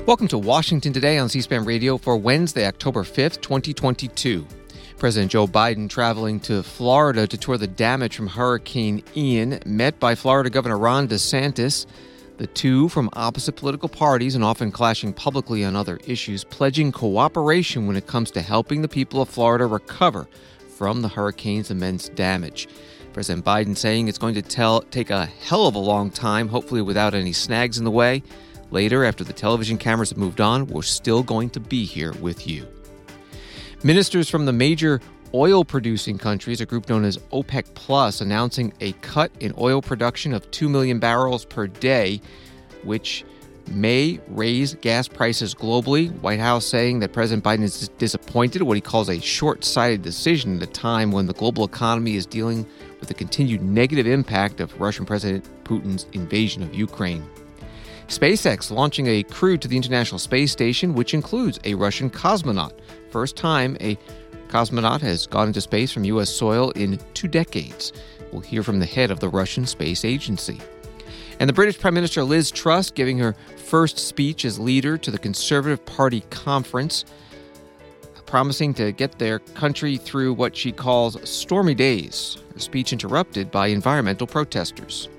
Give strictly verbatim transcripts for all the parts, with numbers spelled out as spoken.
Welcome to Washington Today on C-SPAN Radio for Wednesday, October fifth, twenty twenty-two. President Joe Biden traveling to Florida to tour the damage from Hurricane Ian, met by Florida Governor Ron DeSantis. The two, from opposite political parties and often clashing publicly on other issues, pledging cooperation when it comes to helping the people of Florida recover from the hurricane's immense damage. President Biden saying it's going to tell, take a hell of a long time, hopefully without any snags in the way. Later, after the television cameras have moved on, we're still going to be here with you. Ministers from the major oil-producing countries, a group known as OPEC Plus, announcing a cut in oil production of two million barrels per day, which may raise gas prices globally. White House saying that President Biden is disappointed, what he calls a short-sighted decision at a time when the global economy is dealing with the continued negative impact of Russian President Putin's invasion of Ukraine. SpaceX launching a crew to the International Space Station, which includes a Russian cosmonaut. First time a cosmonaut has gone into space from U S soil in two decades. We'll hear from the head of the Russian Space Agency. And the British Prime Minister Liz Truss giving her first speech as leader to the Conservative Party conference, promising to get their country through what she calls stormy days. Her speech interrupted by environmental protesters.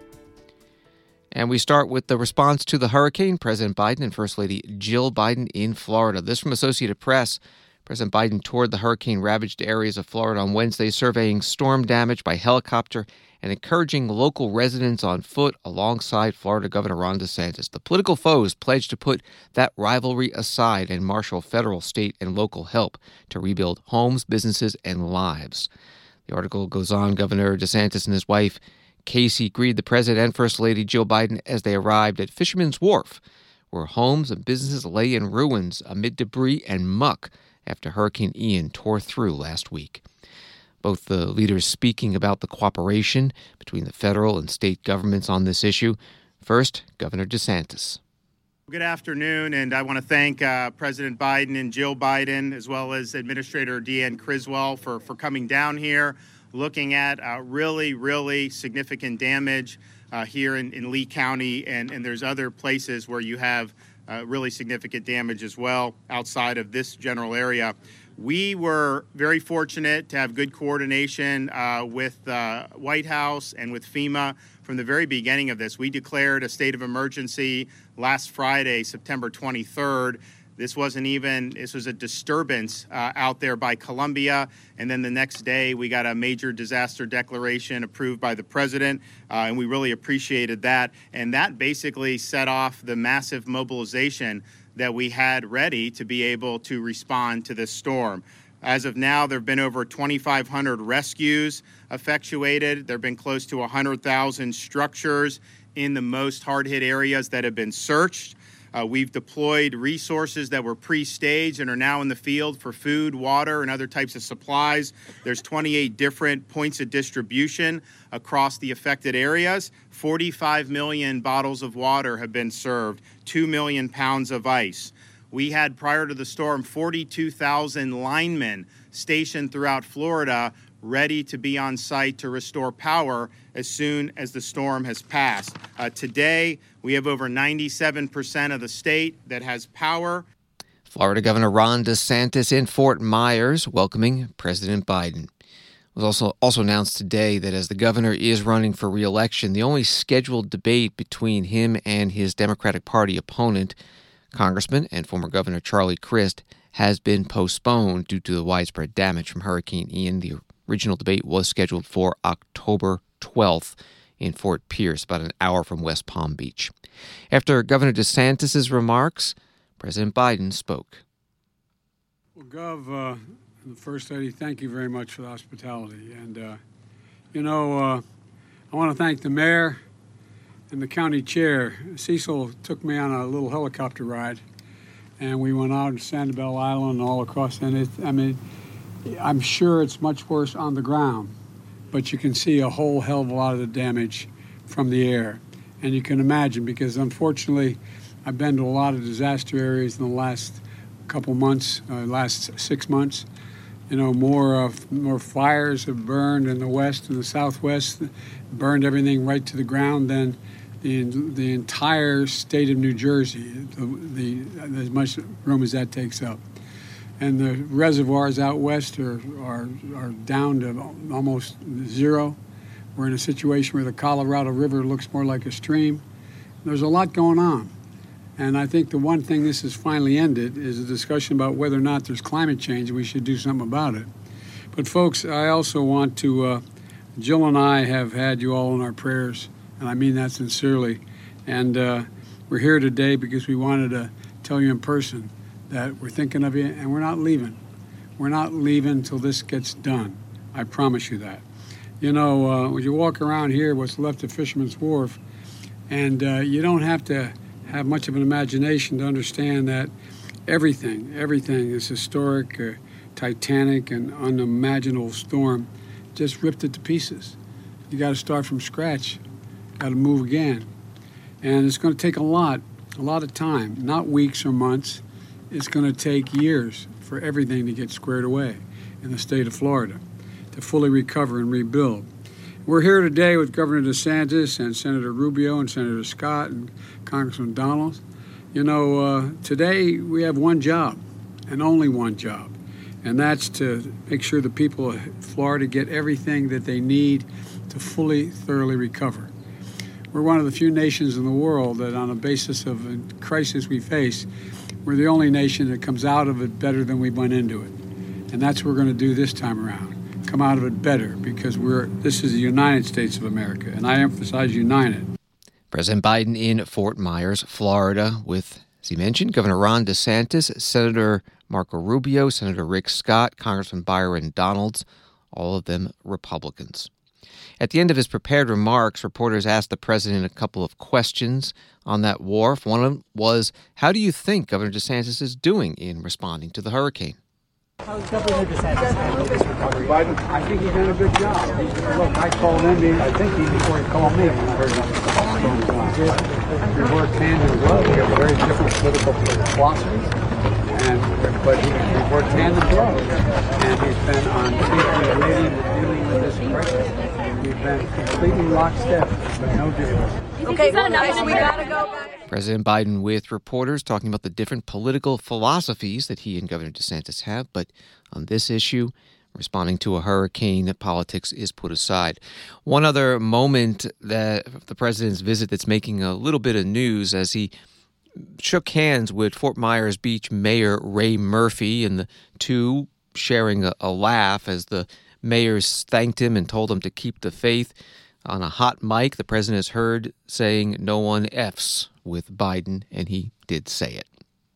And we start with the response to the hurricane, President Biden and First Lady Jill Biden in Florida. This from Associated Press. President Biden toured the hurricane-ravaged areas of Florida on Wednesday, surveying storm damage by helicopter and encouraging local residents on foot alongside Florida Governor Ron DeSantis. The political foes pledged to put that rivalry aside and marshal federal, state, and local help to rebuild homes, businesses, and lives. The article goes on. Governor DeSantis and his wife Casey greeted the President and First Lady Jill Biden as they arrived at Fisherman's Wharf, where homes and businesses lay in ruins amid debris and muck after Hurricane Ian tore through last week. Both the leaders speaking about the cooperation between the federal and state governments on this issue. First, Governor DeSantis. Good afternoon, and I want to thank uh, President Biden and Jill Biden, as well as Administrator Deanne Criswell, for, for coming down here, looking at uh, really, really significant damage uh, here in, in Lee County, and, and there's other places where you have uh, really significant damage as well outside of this general area. We were very fortunate to have good coordination uh, with uh, White House and with FEMA from the very beginning of this. We declared a state of emergency last Friday, September twenty-third. This wasn't even, this was a disturbance uh, out there by Columbia. And then the next day, we got a major disaster declaration approved by the president, uh, and we really appreciated that. And that basically set off the massive mobilization that we had ready to be able to respond to this storm. As of now, there have been over twenty-five hundred rescues effectuated. There have been close to one hundred thousand structures in the most hard-hit areas that have been searched. Uh, we've deployed resources that were pre-staged and are now in the field for food, water, and other types of supplies. There's twenty-eight different points of distribution across the affected areas. forty-five million bottles of water have been served, two million pounds of ice. We had, prior to the storm, forty-two thousand linemen stationed throughout Florida, ready to be on site to restore power as soon as the storm has passed. Uh, today, we have over ninety-seven percent of the state that has power. Florida Governor Ron DeSantis in Fort Myers welcoming President Biden. It was also, also announced today that as the governor is running for re-election, the only scheduled debate between him and his Democratic Party opponent, Congressman and former Governor Charlie Crist, has been postponed due to the widespread damage from Hurricane Ian. The original debate was scheduled for October twelfth in Fort Pierce, about an hour from West Palm Beach. After Governor DeSantis' remarks, President Biden spoke. Well, Gov, uh, and the First Lady, thank you very much for the hospitality. And, uh, you know, uh, I want to thank the mayor and the county chair. Cecil took me on a little helicopter ride, and we went out to Sanibel Island and all across. And it, I mean, I'm sure it's much worse on the ground, but you can see a whole hell of a lot of the damage from the air. And you can imagine, because unfortunately, I've been to a lot of disaster areas in the last couple months, uh, last six months. You know, more uh, more fires have burned in the west and the southwest, burned everything right to the ground than the the entire state of New Jersey, the, the as much room as that takes up. And the reservoirs out west are, are, are down to almost zero. We're in a situation where the Colorado River looks more like a stream. There's a lot going on. And I think the one thing this has finally ended is a discussion about whether or not there's climate change and we should do something about it. But folks, I also want to, uh, Jill and I have had you all in our prayers, and I mean that sincerely. And uh, we're here today because we wanted to tell you in person that we're thinking of you, and we're not leaving. We're not leaving until this gets done. I promise you that. You know, uh, when you walk around here, what's left of Fisherman's Wharf, and uh, you don't have to have much of an imagination to understand that everything, everything is historic, uh, titanic, and unimaginable storm just ripped it to pieces. You got to start from scratch. Got to move again. And it's going to take a lot, a lot of time, not weeks or months. It's going to take years for everything to get squared away in the state of Florida, to fully recover and rebuild. We're here today with Governor DeSantis and Senator Rubio and Senator Scott and Congressman Donald. You know, uh, today we have one job, and only one job, and that's to make sure the people of Florida get everything that they need to fully, thoroughly recover. We're one of the few nations in the world that, on the basis of a crisis we face, we're the only nation that comes out of it better than we went into it. And that's what we're going to do this time around. Come out of it better, because we're this is the United States of America, and I emphasize united. President Biden in Fort Myers, Florida, with, as he mentioned, Governor Ron DeSantis, Senator Marco Rubio, Senator Rick Scott, Congressman Byron Donalds, all of them Republicans. At the end of his prepared remarks, reporters asked the president a couple of questions on that wharf. One of them was, how do you think Governor DeSantis is doing in responding to the hurricane? How's Governor DeSantis handling this recovery? Biden, I think he's done a good job. He's, look, I called him, I think he before he called me when I heard about the storm going on. We worked hand in glove. We have very different political philosophies, and but he, we worked hand in glove. And he's been on safety related and dealing with this crisis. We've been completely lockstep, but no difference. Okay, well, guys, we gotta go back. President Biden with reporters talking about the different political philosophies that he and Governor DeSantis have, but on this issue, responding to a hurricane, politics is put aside. One other moment that the president's visit that's making a little bit of news as he shook hands with Fort Myers Beach Mayor Ray Murphy, and the two sharing a, a laugh as the mayor thanked him and told him to keep the faith. On a hot mic, the president is heard saying no one F's with Biden, and he did say it.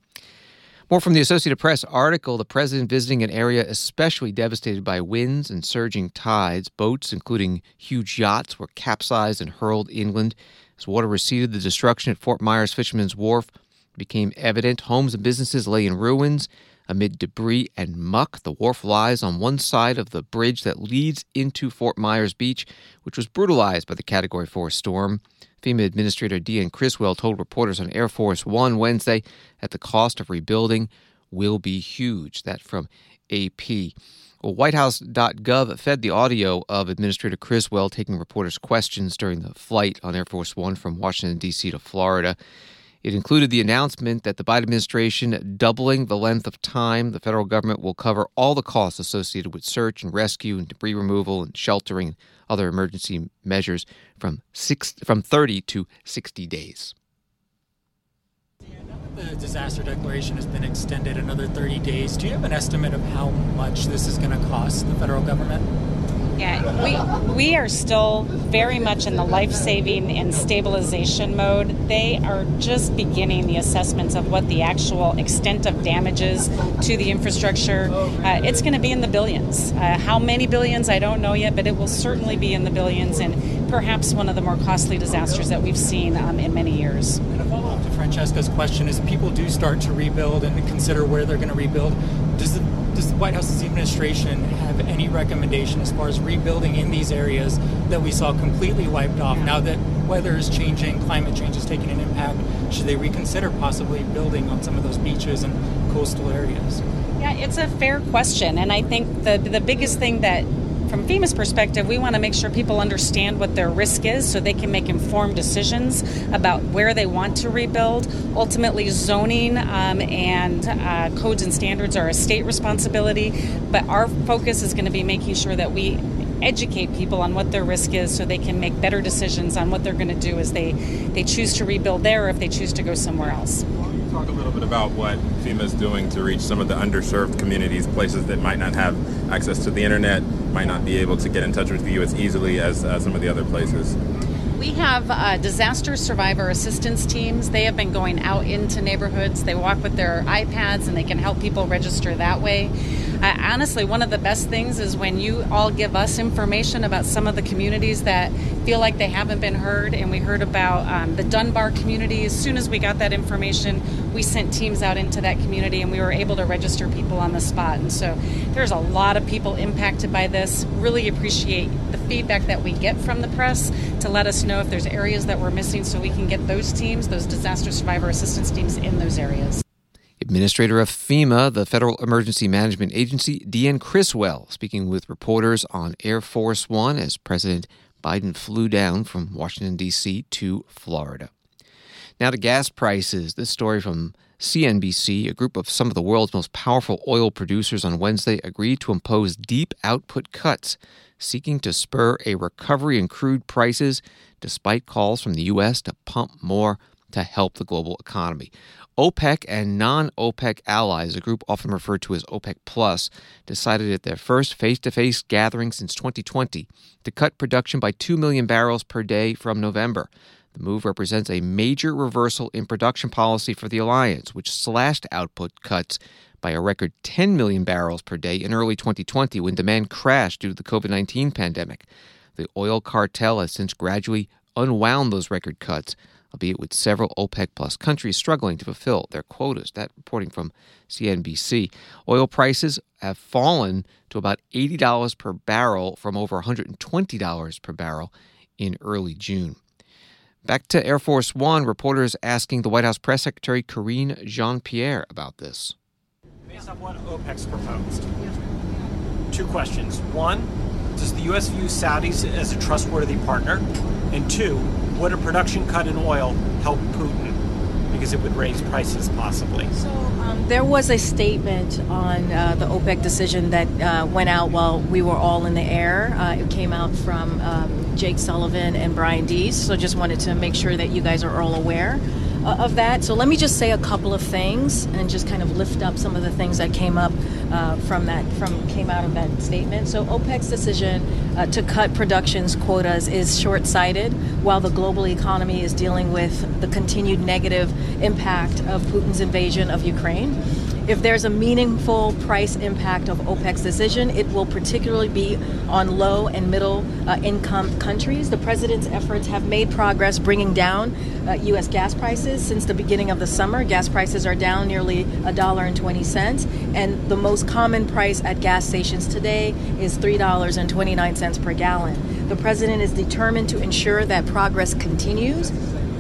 More from the Associated Press article, the president visiting an area especially devastated by winds and surging tides. Boats, including huge yachts, were capsized and hurled inland. As water receded, the destruction at Fort Myers Fisherman's Wharf became evident. Homes and businesses lay in ruins. Amid debris and muck, the wharf lies on one side of the bridge that leads into Fort Myers Beach, which was brutalized by the Category four storm. FEMA Administrator Deanne Criswell told reporters on Air Force One Wednesday that the cost of rebuilding will be huge. That from A P. Well, White House dot gov fed the audio of Administrator Criswell taking reporters' questions during the flight on Air Force One from Washington, D C to Florida. It included the announcement that the Biden administration doubling the length of time the federal government will cover all the costs associated with search and rescue and debris removal and sheltering and other emergency measures from six from thirty to sixty days. The disaster declaration has been extended another thirty days. Do you have an estimate of how much this is going to cost the federal government? Yeah, we we are still very much in the life-saving and stabilization mode. They are just beginning the assessments of what the actual extent of damages to the infrastructure. Uh, it's going to be in the billions. Uh, how many billions, I don't know yet, but it will certainly be in the billions, and perhaps one of the more costly disasters that we've seen um, in many years. And a follow-up to Francesca's question is, people do start to rebuild and consider where they're going to rebuild. Does the Does the White House's administration have any recommendation as far as rebuilding in these areas that we saw completely wiped off? Now that weather is changing, climate change is taking an impact, should they reconsider possibly building on some of those beaches and coastal areas? Yeah, it's a fair question, and I think the the biggest thing that from FEMA's perspective, we want to make sure people understand what their risk is so they can make informed decisions about where they want to rebuild. Ultimately, zoning um, and uh, codes and standards are a state responsibility, but our focus is going to be making sure that we educate people on what their risk is so they can make better decisions on what they're going to do as they, they choose to rebuild there or if they choose to go somewhere else. Talk a little bit about what FEMA is doing to reach some of the underserved communities, places that might not have access to the internet, might not be able to get in touch with you as easily as uh, some of the other places. We have uh, disaster survivor assistance teams. They have been going out into neighborhoods. They walk with their iPads and they can help people register that way. Uh, honestly, one of the best things is when you all give us information about some of the communities that feel like they haven't been heard. And we heard about um, the Dunbar community. As soon as we got that information, we sent teams out into that community and we were able to register people on the spot. And so there's a lot of people impacted by this. Really appreciate the feedback that we get from the press to let us know if there's areas that we're missing so we can get those teams, those disaster survivor assistance teams in those areas. Administrator of FEMA, the Federal Emergency Management Agency, Deanne Criswell, speaking with reporters on Air Force One as President Biden flew down from Washington, D C to Florida. Now to gas prices. This story from C N B C. A group of some of the world's most powerful oil producers on Wednesday agreed to impose deep output cuts, seeking to spur a recovery in crude prices despite calls from the U S to pump more to help the global economy. OPEC and non-OPEC allies, a group often referred to as OPEC Plus, decided at their first face-to-face gathering since twenty twenty to cut production by two million barrels per day from November. The move represents a major reversal in production policy for the alliance, which slashed output cuts by a record ten million barrels per day in early twenty twenty when demand crashed due to the covid nineteen pandemic. The oil cartel has since gradually unwound those record cuts, albeit with several OPEC Plus countries struggling to fulfill their quotas. That reporting from C N B C. Oil prices have fallen to about eighty dollars per barrel from over one hundred twenty dollars per barrel in early June. Back to Air Force One, reporters asking the White House Press Secretary Karine Jean-Pierre about this. Based on what OPEC's proposed, two questions. One, does the U S view Saudis as a trustworthy partner? And two, would a production cut in oil help Putin? Because it would raise prices possibly. So um, there was a statement on uh, the OPEC decision that uh, went out while we were all in the air. Uh, it came out from um, Jake Sullivan and Brian Deese. So just wanted to make sure that you guys are all aware uh, of that. So let me just say a couple of things and just kind of lift up some of the things that came up uh, from that from came out of that statement. So OPEC's decision uh, to cut production's quotas is short-sighted while the global economy is dealing with the continued negative impact of Putin's invasion of Ukraine. If there's a meaningful price impact of OPEC's decision, it will particularly be on low and middle uh, income countries. The president's efforts have made progress bringing down uh, U S gas prices since the beginning of the summer. Gas prices are down nearly one dollar and twenty cents, and the most common price at gas stations today is three dollars and twenty-nine cents per gallon. The president is determined to ensure that progress continues.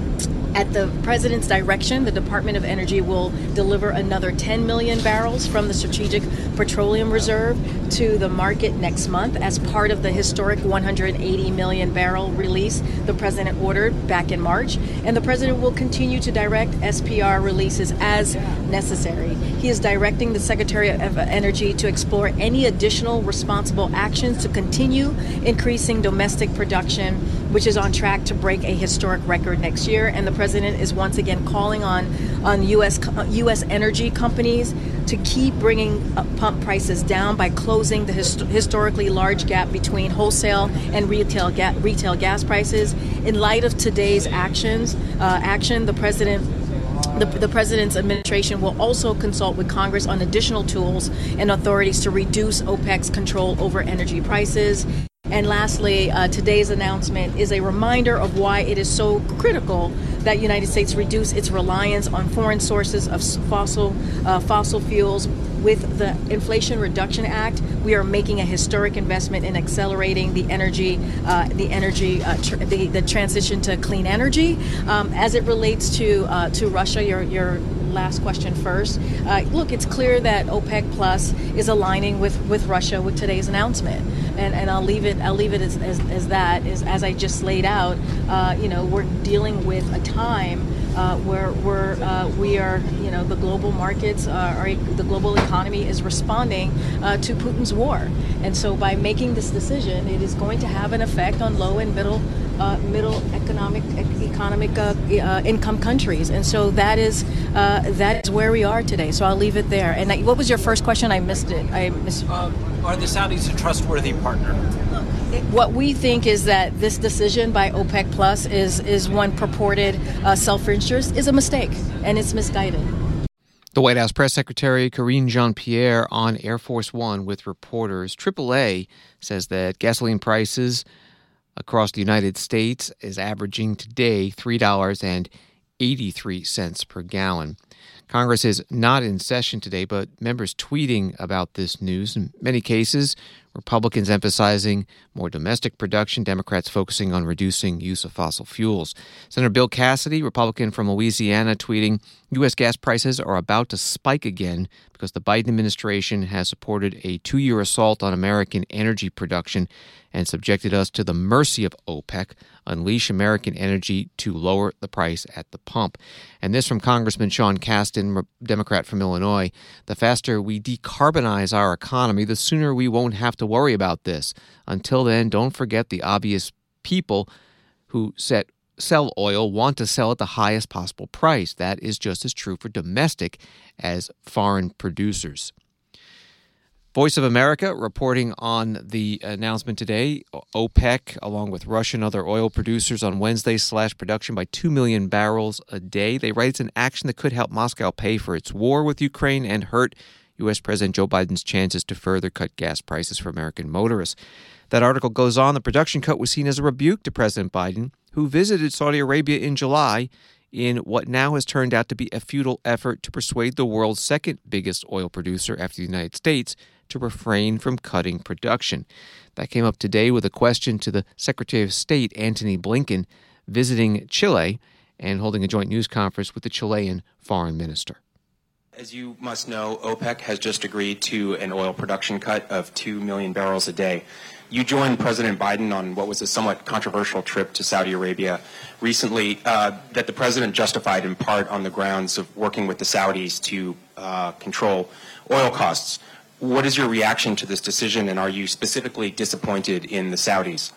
At the president's direction, the Department of Energy will deliver another ten million barrels from the Strategic Petroleum Reserve to the market next month as part of the historic one hundred eighty million barrel release the president ordered back in March. And the president will continue to direct S P R releases as necessary. He is directing the Secretary of Energy to explore any additional responsible actions to continue increasing domestic production, which is on track to break a historic record next year. And the president is once again calling on, on U S U S energy companies to keep bringing pump prices down by closing the hist- historically large gap between wholesale and retail ga- retail gas prices. In light of today's actions, uh, action, the president The, the president's administration will also consult with Congress on additional tools and authorities to reduce OPEC's control over energy prices. And lastly, uh, today's announcement is a reminder of why it is so critical that the United States reduce its reliance on foreign sources of fossil uh, fossil fuels. With the Inflation Reduction Act, we are making a historic investment in accelerating the energy, uh, the energy, uh, tr- the, the transition to clean energy. Um, as it relates to uh, to Russia, your your last question first. Uh, look, it's clear that OPEC Plus is aligning with, with Russia with today's announcement, and and I'll leave it I'll leave it as as, as that as, as I just laid out. Uh, you know, we're dealing with a time uh, where we're uh, we are you know the global markets uh, are the global economy is responding uh, to Putin's war, and so by making this decision, it is going to have an effect on low and middle. Uh, middle economic economic uh, uh, income countries, and so that is uh, that is where we are today. So I'll leave it there. And I, what was your first question? I missed it. I missed. Uh, are the Saudis a trustworthy partner? What we think is that this decision by OPEC Plus is is one purported uh, self-interest is a mistake, and it's misguided. The White House Press Secretary Karine Jean-Pierre on Air Force One with reporters. triple A says that gasoline prices across the United States is averaging today three dollars and eighty-three cents per gallon. Congress is not in session today, but members tweeting about this news. In many cases, Republicans emphasizing more domestic production, Democrats focusing on reducing use of fossil fuels. Senator Bill Cassidy, Republican from Louisiana, tweeting, U S gas prices are about to spike again because the Biden administration has supported a two-year assault on American energy production and subjected us to the mercy of OPEC, unleash American energy to lower the price at the pump. And this from Congressman Sean Casten, Democrat from Illinois. The faster we decarbonize our economy, the sooner we won't have to worry about this. Until then, don't forget the obvious people who set sell oil want to sell at the highest possible price. That is just as true for domestic as foreign producers. Voice of America reporting on the announcement today. OPEC, along with Russia and other oil producers on Wednesday, slashed production by two million barrels a day. They write it's an action that could help Moscow pay for its war with Ukraine and hurt U S. President Joe Biden's chances to further cut gas prices for American motorists. That article goes on. The production cut was seen as a rebuke to President Biden, who visited Saudi Arabia in July in what now has turned out to be a futile effort to persuade the world's second biggest oil producer after the United States to refrain from cutting production. That came up today with a question to the Secretary of State, Antony Blinken, visiting Chile and holding a joint news conference with the Chilean foreign minister. As you must know, OPEC has just agreed to an oil production cut of two million barrels a day. You joined President Biden on what was a somewhat controversial trip to Saudi Arabia recently uh, that the president justified in part on the grounds of working with the Saudis to uh, control oil costs. What is your reaction to this decision, and are you specifically disappointed in the Saudis?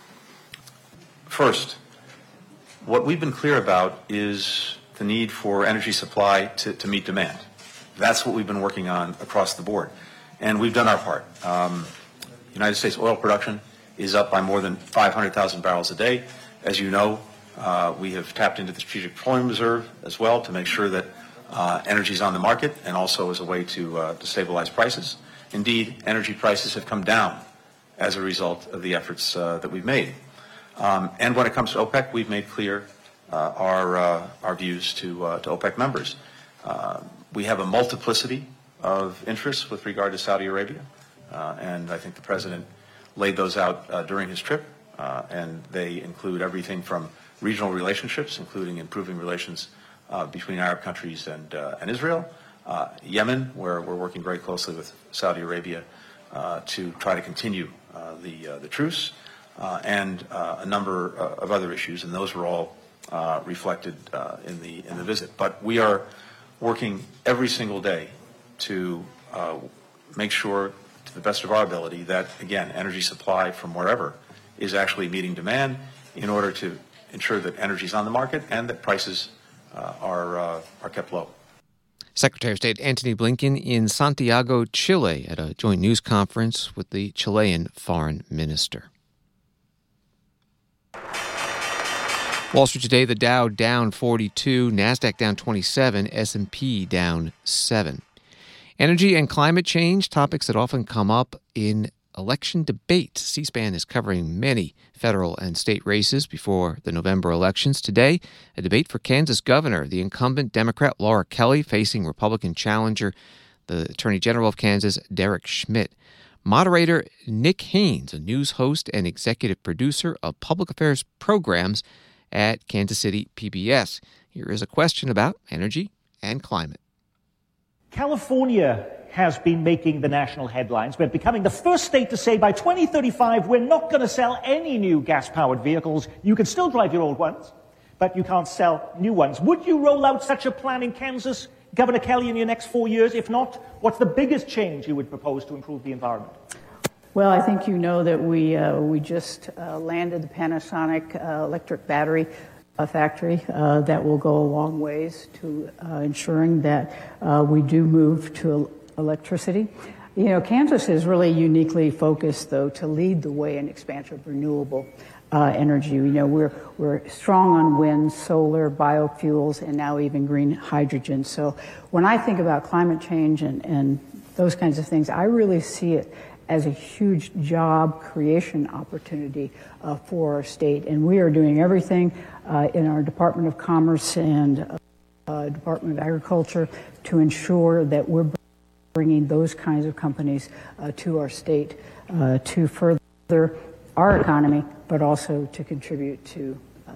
First, what we've been clear about is the need for energy supply to, to meet demand. That's what we've been working on across the board, and we've done our part. Um, United States oil production is up by more than five hundred thousand barrels a day. As you know, uh, we have tapped into the Strategic Petroleum Reserve as well to make sure that uh, energy is on the market and also as a way to, uh, to stabilize prices. Indeed, energy prices have come down as a result of the efforts uh, that we've made. Um, and when it comes to OPEC, we've made clear uh, our, uh, our views to, uh, to OPEC members. Uh, we have a multiplicity of interests with regard to Saudi Arabia, uh, and I think the President laid those out uh, during his trip, uh, and they include everything from regional relationships, including improving relations uh, between Arab countries and, uh, and Israel, Uh, Yemen, where we're working very closely with Saudi Arabia uh, to try to continue uh, the uh, the truce, uh, and uh, a number uh, of other issues, and those were all uh, reflected uh, in the in the visit. But we are working every single day to uh, make sure, to the best of our ability, that again, energy supply from wherever is actually meeting demand, in order to ensure that energy is on the market and that prices uh, are uh, are kept low. Secretary of State Antony Blinken in Santiago, Chile, at a joint news conference with the Chilean foreign minister. Wall Street today, the Dow down forty-two, NASDAQ down twenty-seven, S and P down seven. Energy and climate change, topics that often come up in election debate. C-SPAN is covering many federal and state races before the November elections. Today, a debate for Kansas governor, the incumbent Democrat Laura Kelly facing Republican challenger, the Attorney General of Kansas, Derek Schmidt. Moderator Nick Haynes, a news host and executive producer of public affairs programs at Kansas City P B S. Here is a question about energy and climate. California has been making the national headlines. We're becoming the first state to say by twenty thirty-five, we're not going to sell any new gas-powered vehicles. You can still drive your old ones, but you can't sell new ones. Would you roll out such a plan in Kansas, Governor Kelly, in your next four years? If not, what's the biggest change you would propose to improve the environment? Well, I think you know that we uh, we just uh, landed the Panasonic uh, electric battery uh, factory. Uh, that will go a long ways to uh, ensuring that uh, we do move to electricity. You know, Kansas is really uniquely focused, though, to lead the way in expansion of renewable uh, energy. You know, we're we're strong on wind, solar, biofuels, and now even green hydrogen. So when I think about climate change and, and those kinds of things, I really see it as a huge job creation opportunity uh, for our state. And we are doing everything uh, in our Department of Commerce and uh, Department of Agriculture to ensure that we're bringing those kinds of companies uh, to our state uh, to further our economy, but also to contribute to uh,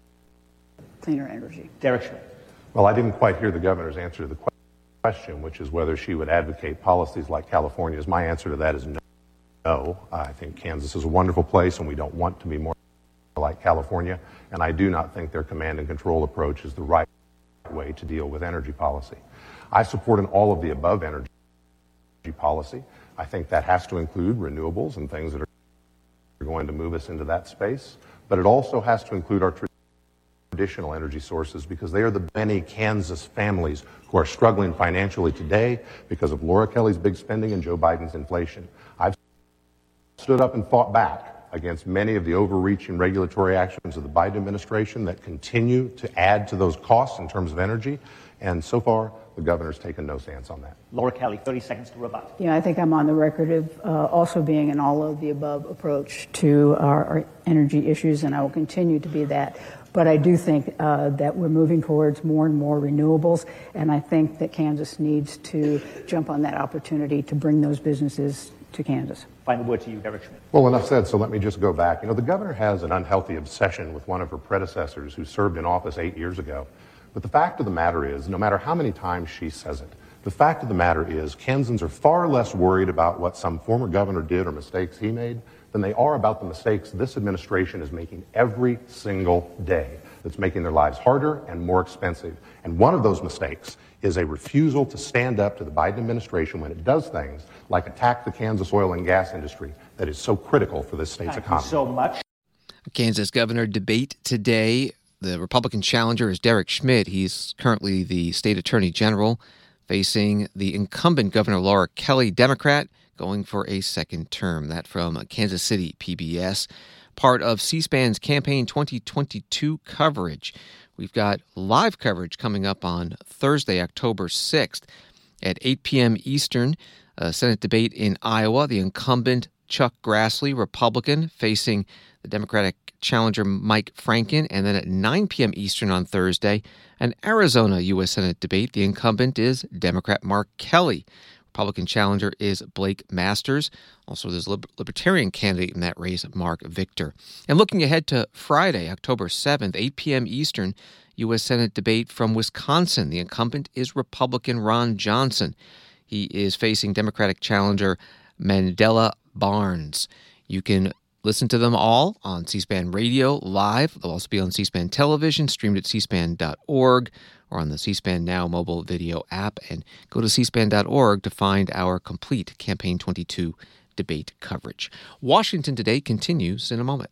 cleaner energy. Derek Schmidt. Well, I didn't quite hear the governor's answer to the question, which is whether she would advocate policies like California's. My answer to that is no. No. I think Kansas is a wonderful place, and we don't want to be more like California. And I do not think their command and control approach is the right way to deal with energy policy. I support an all of the above energy policy. I think that has to include renewables and things that are going to move us into that space. But it also has to include our traditional energy sources, because they are the many Kansas families who are struggling financially today because of Laura Kelly's big spending and Joe Biden's inflation. I've stood up and fought back against many of the overreaching regulatory actions of the Biden administration that continue to add to those costs in terms of energy. And so far, the governor's taken no stance on that. Laura Kelly, thirty seconds to rebut. You know, I think I'm on the record of uh, also being an all-of-the-above approach to our, our energy issues, and I will continue to be that. But I do think uh, that we're moving towards more and more renewables, and I think that Kansas needs to jump on that opportunity to bring those businesses to Kansas. Final word to you, Derek Schmidt. Well, enough said, so let me just go back. You know, the governor has an unhealthy obsession with one of her predecessors who served in office eight years ago. But the fact of the matter is, no matter how many times she says it, the fact of the matter is Kansans are far less worried about what some former governor did or mistakes he made than they are about the mistakes this administration is making every single day that's making their lives harder and more expensive. And one of those mistakes is a refusal to stand up to the Biden administration when it does things like attack the Kansas oil and gas industry that is so critical for this state's Thank economy. Thank you so much. Kansas governor debate today. The Republican challenger is Derek Schmidt. He's currently the state attorney general, facing the incumbent Governor Laura Kelly, Democrat, going for a second term. That from Kansas City P B S, part of C-SPAN's Campaign twenty twenty-two coverage. We've got live coverage coming up on Thursday, October sixth at eight p.m. Eastern. A Senate debate in Iowa. The incumbent Chuck Grassley, Republican, facing the Democratic challenger Mike Franken. And then at nine p.m. Eastern on Thursday, an Arizona U S. Senate debate. The incumbent is Democrat Mark Kelly. Republican challenger is Blake Masters. Also, there's a Libertarian candidate in that race, Mark Victor. And looking ahead to Friday, October seventh, eight p.m. Eastern, U S. Senate debate from Wisconsin. The incumbent is Republican Ron Johnson. He is facing Democratic challenger Mandela Barnes. You can listen to them all on C-SPAN Radio live. They'll also be on C-SPAN Television, streamed at c span dot org, or on the C-SPAN Now mobile video app. And go to c span dot org to find our complete Campaign twenty-two debate coverage. Washington Today continues in a moment.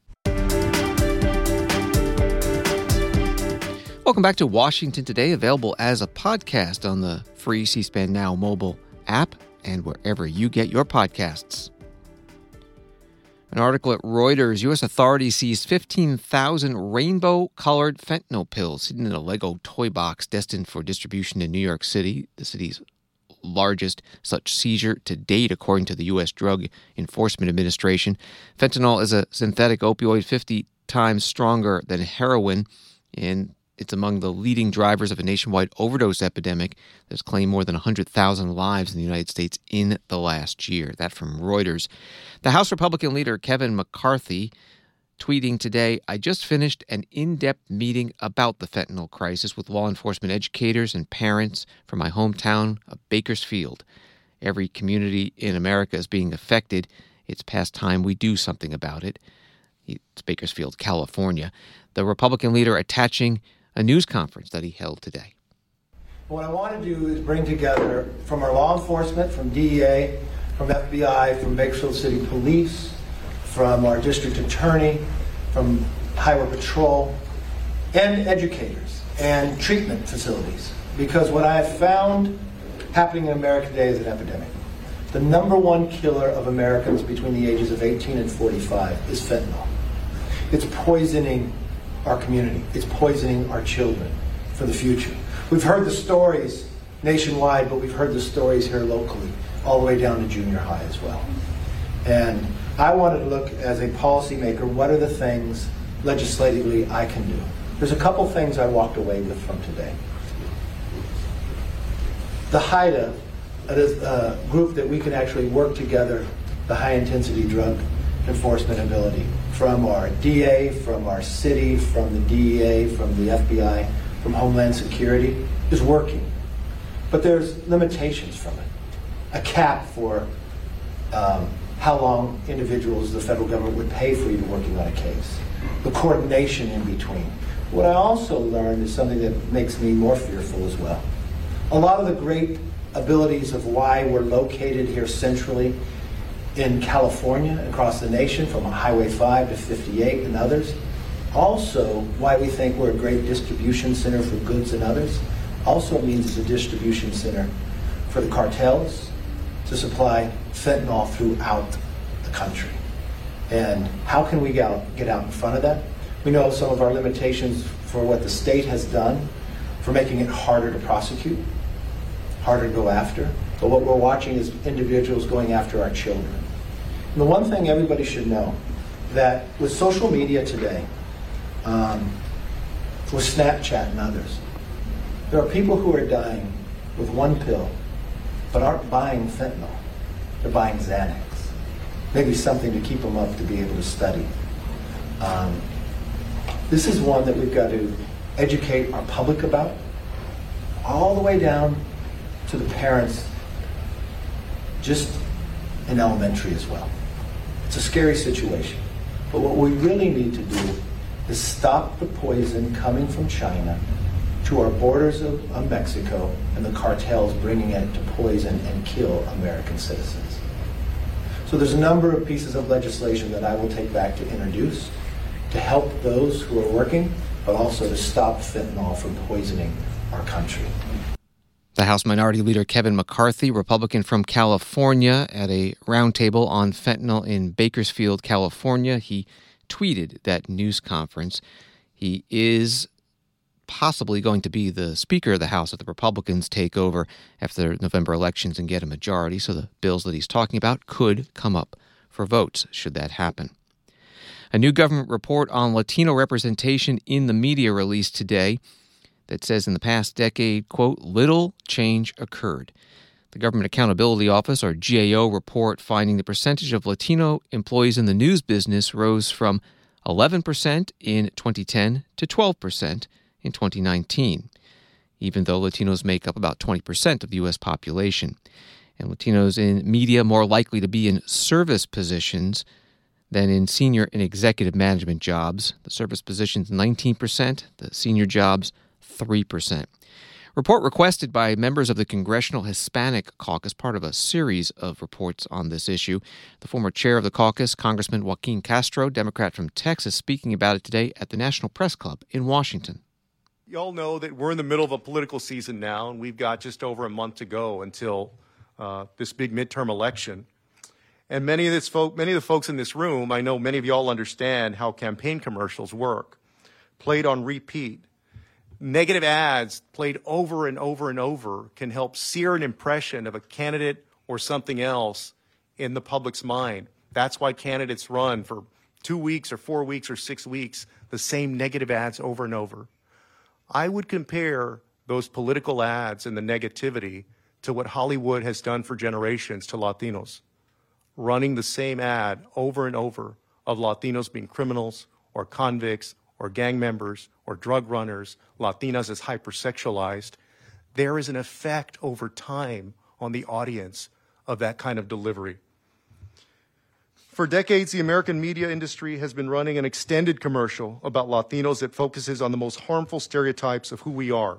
Welcome back to Washington Today, available as a podcast on the free C-SPAN Now mobile app and wherever you get your podcasts. An article at Reuters, U S authorities seized fifteen thousand rainbow-colored fentanyl pills hidden in a Lego toy box destined for distribution in New York City, the city's largest such seizure to date, according to the U S. Drug Enforcement Administration. Fentanyl is a synthetic opioid fifty times stronger than heroin, and it's among the leading drivers of a nationwide overdose epidemic that's claimed more than one hundred thousand lives in the United States in the last year. That from Reuters. The House Republican leader Kevin McCarthy tweeting today, "I just finished an in-depth meeting about the fentanyl crisis with law enforcement educators and parents from my hometown of Bakersfield. Every community in America is being affected. It's past time we do something about it." It's Bakersfield, California. The Republican leader attaching a news conference that he held today. What I want to do is bring together from our law enforcement, from D E A, from F B I, from Bakersfield City Police, from our district attorney, from Highway Patrol, and educators and treatment facilities. Because what I have found happening in America today is an epidemic. The number one killer of Americans between the ages of eighteen and forty-five is fentanyl. It's poisoning our community. It's poisoning our children for the future. We've heard the stories nationwide, but we've heard the stories here locally, all the way down to junior high as well. And I wanted to look as a policymaker, what are the things legislatively I can do? There's a couple things I walked away with from today. The HIDTA, a group that we can actually work together, the high-intensity drug enforcement ability, from our D A, from our city, from the D E A, from the F B I, from Homeland Security, is working. But there's limitations from it. A cap for um, how long individuals, the federal government, would pay for you working on a case. The coordination in between. What I also learned is something that makes me more fearful as well. A lot of the great abilities of why we're located here centrally in California, across the nation, from Highway five to fifty-eight and others, also why we think we're a great distribution center for goods and others, also means it's a distribution center for the cartels to supply fentanyl throughout the country. And how can we get out, get out in front of that? We know some of our limitations for what the state has done for making it harder to prosecute, harder to go after. But what we're watching is individuals going after our children. And the one thing everybody should know, that with social media today, um, with Snapchat and others, there are people who are dying with one pill, but aren't buying fentanyl. They're buying Xanax. Maybe something to keep them up to be able to study. Um, this is one that we've got to educate our public about, all the way down to the parents, just in elementary as well. It's a scary situation. But what we really need to do is stop the poison coming from China to our borders of, of Mexico and the cartels bringing it to poison and kill American citizens. So there's a number of pieces of legislation that I will take back to introduce to help those who are working, but also to stop fentanyl from poisoning our country. The House Minority Leader Kevin McCarthy, Republican from California, at a roundtable on fentanyl in Bakersfield, California. He tweeted that news conference. He is possibly going to be the Speaker of the House if the Republicans take over after the November elections and get a majority, so the bills that he's talking about could come up for votes should that happen. A new government report on Latino representation in the media released today that says in the past decade, quote, little change occurred. The Government Accountability Office, or G A O, report finding the percentage of Latino employees in the news business rose from eleven percent in twenty ten to twelve percent in twenty nineteen, even though Latinos make up about twenty percent of the U S population. And Latinos in media more likely to be in service positions than in senior and executive management jobs. The service positions, nineteen percent, the senior jobs, three percent. Report requested by members of the Congressional Hispanic Caucus, part of a series of reports on this issue. The former chair of the caucus, Congressman Joaquin Castro, Democrat from Texas, speaking about it today at the National Press Club in Washington. You all know that we're in the middle of a political season now, and we've got just over a month to go until uh, this big midterm election. And many of this folk, many of the folks in this room, I know many of you all understand how campaign commercials work, played on repeat. Negative ads played over and over and over can help sear an impression of a candidate or something else in the public's mind. That's why candidates run for two weeks or four weeks or six weeks, the same negative ads over and over. I would compare those political ads and the negativity to what Hollywood has done for generations to Latinos, running the same ad over and over of Latinos being criminals or convicts or gang members or drug runners, Latinas as hypersexualized, there is an effect over time on the audience of that kind of delivery. For decades, the American media industry has been running an extended commercial about Latinos that focuses on the most harmful stereotypes of who we are.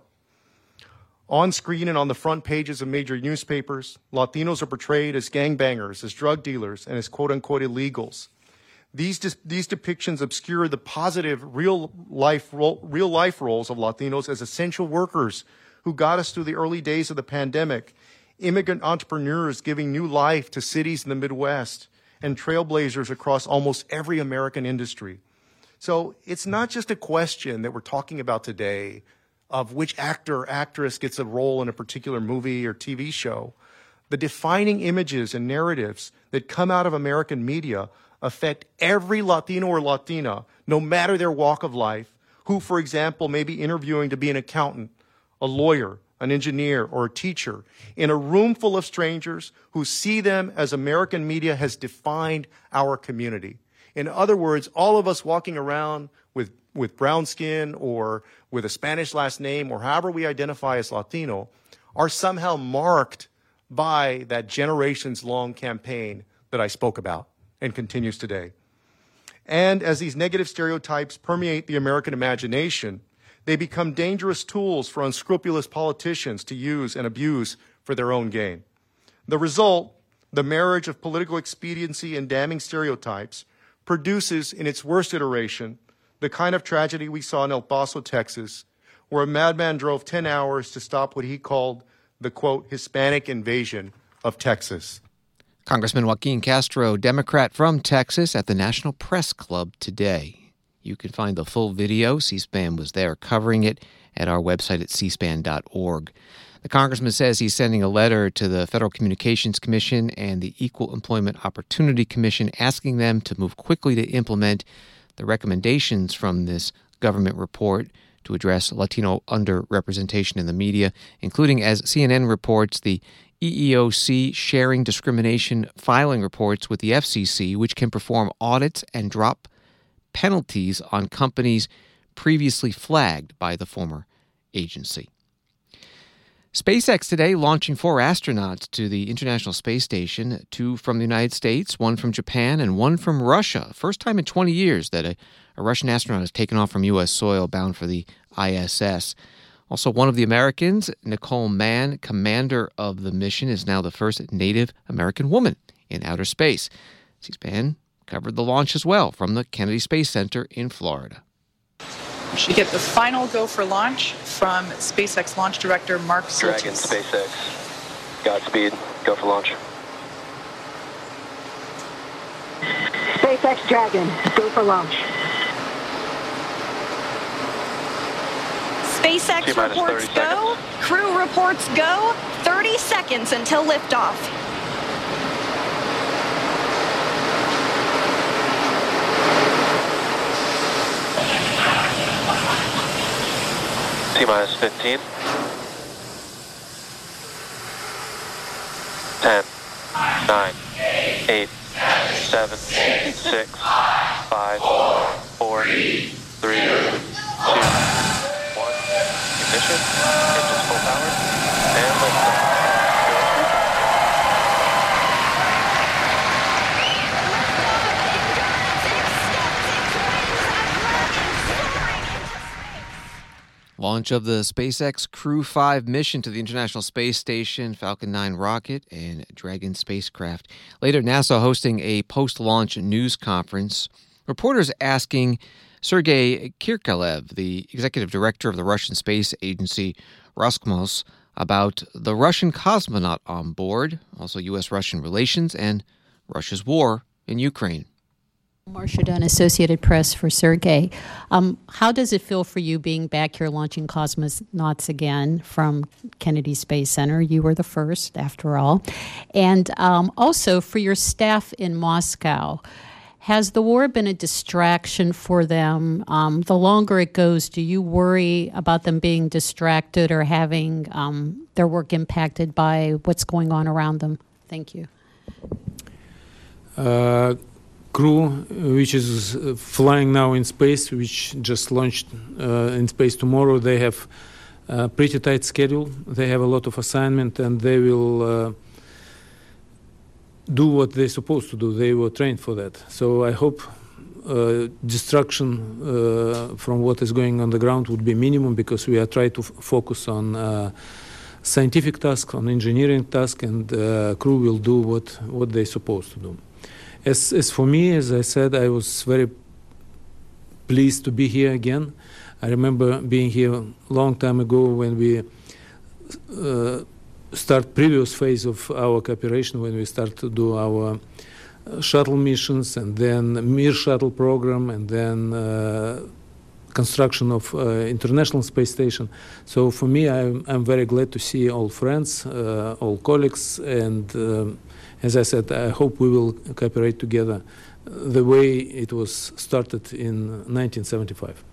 On screen and on the front pages of major newspapers, Latinos are portrayed as gangbangers, as drug dealers, and as quote-unquote illegals. These, these depictions obscure the positive real-life real life roles of Latinos as essential workers who got us through the early days of the pandemic, immigrant entrepreneurs giving new life to cities in the Midwest, and trailblazers across almost every American industry. So it's not just a question that we're talking about today of which actor or actress gets a role in a particular movie or T V show. The defining images and narratives that come out of American media affect every Latino or Latina, no matter their walk of life, who, for example, may be interviewing to be an accountant, a lawyer, an engineer, or a teacher, in a room full of strangers who see them as American media has defined our community. In other words, all of us walking around with, with brown skin or with a Spanish last name or however we identify as Latino are somehow marked by that generations-long campaign that I spoke about and continues today. And as these negative stereotypes permeate the American imagination, they become dangerous tools for unscrupulous politicians to use and abuse for their own gain. The result, the marriage of political expediency and damning stereotypes, produces in its worst iteration the kind of tragedy we saw in El Paso, Texas, where a madman drove ten hours to stop what he called the, quote, Hispanic invasion of Texas. Congressman Joaquin Castro, Democrat from Texas, at the National Press Club today. You can find the full video. C-SPAN was there covering it at our website at c span dot org. The congressman says he's sending a letter to the Federal Communications Commission and the Equal Employment Opportunity Commission asking them to move quickly to implement the recommendations from this government report to address Latino underrepresentation in the media, including, as C N N reports, the E E O C sharing discrimination filing reports with the F C C, which can perform audits and drop penalties on companies previously flagged by the former agency. SpaceX today launching four astronauts to the International Space Station, two from the United States, one from Japan, and one from Russia. First time in twenty years that a, a Russian astronaut has taken off from U S soil bound for the I S S. Also, one of the Americans, Nicole Mann, commander of the mission, is now the first Native American woman in outer space. C-SPAN covered the launch as well from the Kennedy Space Center in Florida. We should get the final go for launch from SpaceX launch director Mark Surtees. Dragon, SpaceX. Godspeed. Go for launch. SpaceX Dragon, go for launch. SpaceX reports go. Crew reports go. thirty seconds until liftoff. T-minus fifteen. ten. nine. eight. seven. six. five. four. three. two. one. Ignition. Engines full power. And liftoff. Launch of the SpaceX Crew five mission to the International Space Station, Falcon nine rocket, and Dragon spacecraft. Later, NASA hosting a post-launch news conference. Reporters asking Sergei Kirkalev, the executive director of the Russian space agency Roscosmos, about the Russian cosmonaut on board, also U S-Russian relations, and Russia's war in Ukraine. Marcia Dunn, Associated Press for Sergei. Um, how does it feel for you being back here launching cosmonauts again from Kennedy Space Center? You were the first, after all. And um, also for your staff in Moscow, has the war been a distraction for them? Um, the longer it goes, do you worry about them being distracted or having um, their work impacted by what's going on around them? Thank you. Uh, crew, which is flying now in space, which just launched uh, in space tomorrow. They have a pretty tight schedule. They have a lot of assignment, and they will uh, do what they're supposed to do. They were trained for that. So I hope uh, destruction uh, from what is going on the ground would be minimum, because we are trying to f focus on uh, scientific tasks, on engineering tasks, and uh, crew will do what, what they're supposed to do. As, as for me, as I said, I was very pleased to be here again. I remember being here a long time ago when we uh, start previous phase of our cooperation, when we start to do our uh, shuttle missions, and then Mir shuttle program, and then uh, construction of uh, International Space Station. So for me, I'm, I'm very glad to see all friends, uh, all colleagues, and um, as I said, I hope we will cooperate together the way it was started in nineteen seventy-five.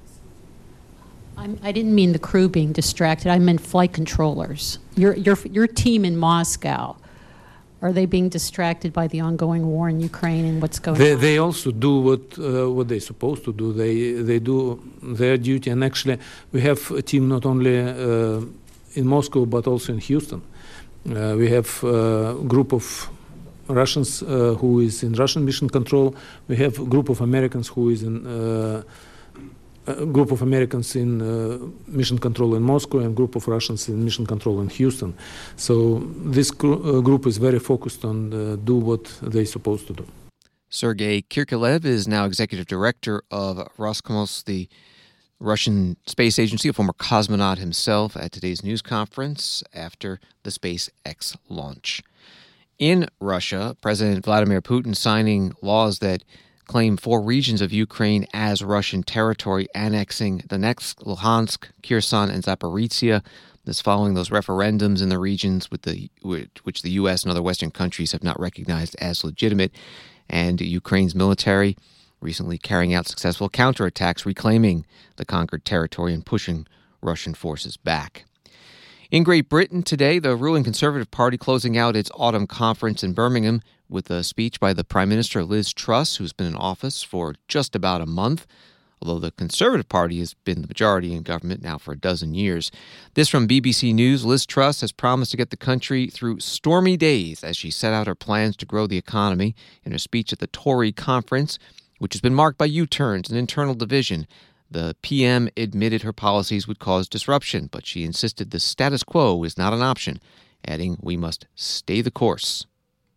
I'm, I didn't mean the crew being distracted. I meant flight controllers. Your, your, your team in Moscow, are they being distracted by the ongoing war in Ukraine and what's going they, on? They also do what uh, what they're supposed to do. They they do their duty, and actually we have a team not only uh, in Moscow but also in Houston. Uh, we have a group of Russians uh, who is in Russian mission control. We have a group of Americans who is in uh, a group of Americans in uh, mission control in Moscow, and a group of Russians in mission control in Houston. So this gr uh, group is very focused on uh, do what they're supposed to do. Sergei Kirkilev is now executive director of Roscosmos, the Russian space agency, a former cosmonaut himself, at today's news conference after the SpaceX launch. In Russia, President Vladimir Putin signing laws that claim four regions of Ukraine as Russian territory, annexing Donetsk, Luhansk, Kherson, and Zaporizhia. This following those referendums in the regions with the, which the U S and other Western countries have not recognized as legitimate, and Ukraine's military recently carrying out successful counterattacks, reclaiming the conquered territory and pushing Russian forces back. In Great Britain today, the ruling Conservative Party closing out its autumn conference in Birmingham with a speech by the Prime Minister Liz Truss, who's been in office for just about a month, although the Conservative Party has been the majority in government now for a dozen years. This from B B C News. Liz Truss has promised to get the country through stormy days as she set out her plans to grow the economy. In her speech at the Tory conference, which has been marked by U-turns and internal division, the P M admitted her policies would cause disruption, but she insisted the status quo is not an option, adding, "We must stay the course."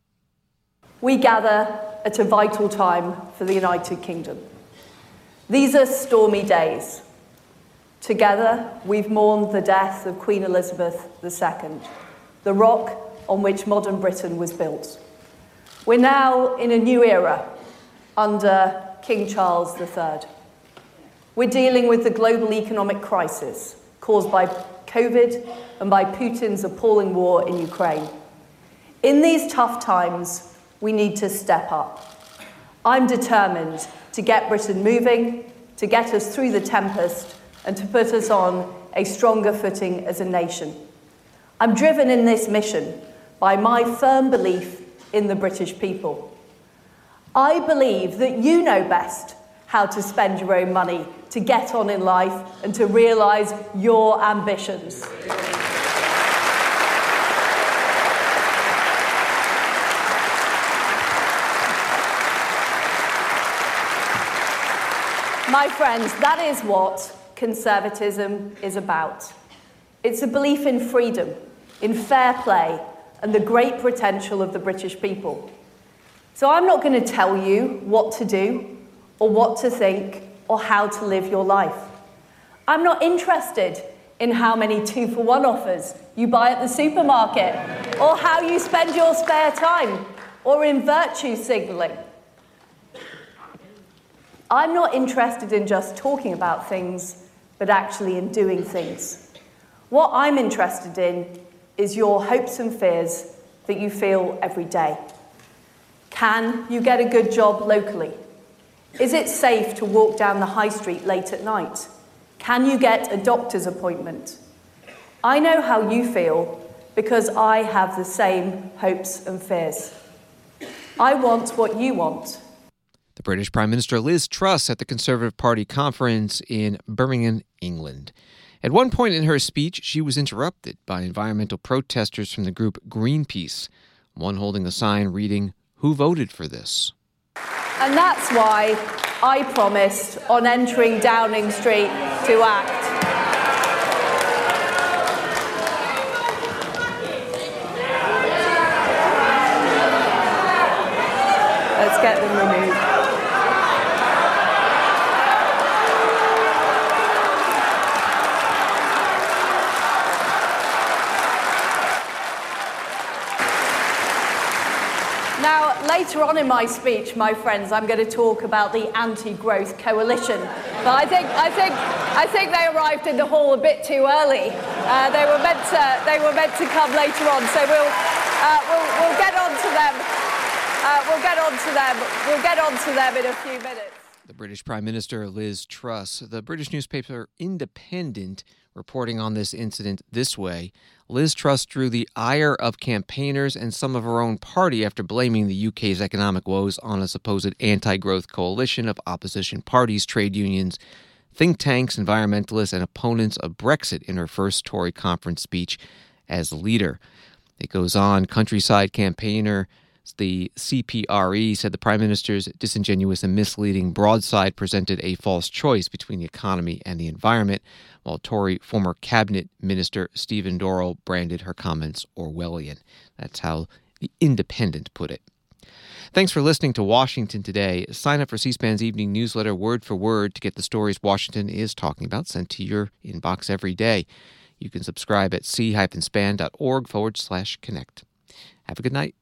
We gather at a vital time for the United Kingdom. These are stormy days. Together, we've mourned the death of Queen Elizabeth the Second, the rock on which modern Britain was built. We're now in a new era under King Charles the Third. We're dealing with the global economic crisis caused by COVID and by Putin's appalling war in Ukraine. In these tough times, we need to step up. I'm determined to get Britain moving, to get us through the tempest, and to put us on a stronger footing as a nation. I'm driven in this mission by my firm belief in the British people. I believe that you know best how to spend your own money, to get on in life, and to realise your ambitions. My friends, that is what conservatism is about. It's a belief in freedom, in fair play, and the great potential of the British people. So I'm not going to tell you what to do, or what to think, or how to live your life. I'm not interested in how many two-for-one offers you buy at the supermarket, or how you spend your spare time, or in virtue signalling. I'm not interested in just talking about things, but actually in doing things. What I'm interested in is your hopes and fears that you feel every day. Can you get a good job locally? Is it safe to walk down the high street late at night? Can you get a doctor's appointment? I know how you feel because I have the same hopes and fears. I want what you want. The British Prime Minister Liz Truss at the Conservative Party conference in Birmingham, England. At one point in her speech, she was interrupted by environmental protesters from the group Greenpeace, one holding a sign reading, "Who voted for this?" And that's why I promised on entering Downing Street to act. Let's get them removed. Now, later on in my speech, my friends, I'm going to talk about the Anti-Growth Coalition. But I think, I think, I think they arrived in the hall a bit too early. Uh, they were meant to, they were meant to come later on, so we'll, uh, we'll, we'll get on to them. Uh, we'll get on to them. We'll get on to them in a few minutes. The British Prime Minister Liz Truss. The British newspaper Independent reporting on this incident this way. Liz Truss drew the ire of campaigners and some of her own party after blaming the U K's economic woes on a supposed anti-growth coalition of opposition parties, trade unions, think tanks, environmentalists, and opponents of Brexit in her first Tory conference speech as leader. It goes on, countryside campaigner the C P R E said the Prime Minister's disingenuous and misleading broadside presented a false choice between the economy and the environment, while Tory former Cabinet Minister Stephen Dorrell branded her comments Orwellian. That's how The Independent put it. Thanks for listening to Washington Today. Sign up for C-SPAN's evening newsletter word for word to get the stories Washington is talking about sent to your inbox every day. You can subscribe at c-span.org forward slash connect. Have a good night.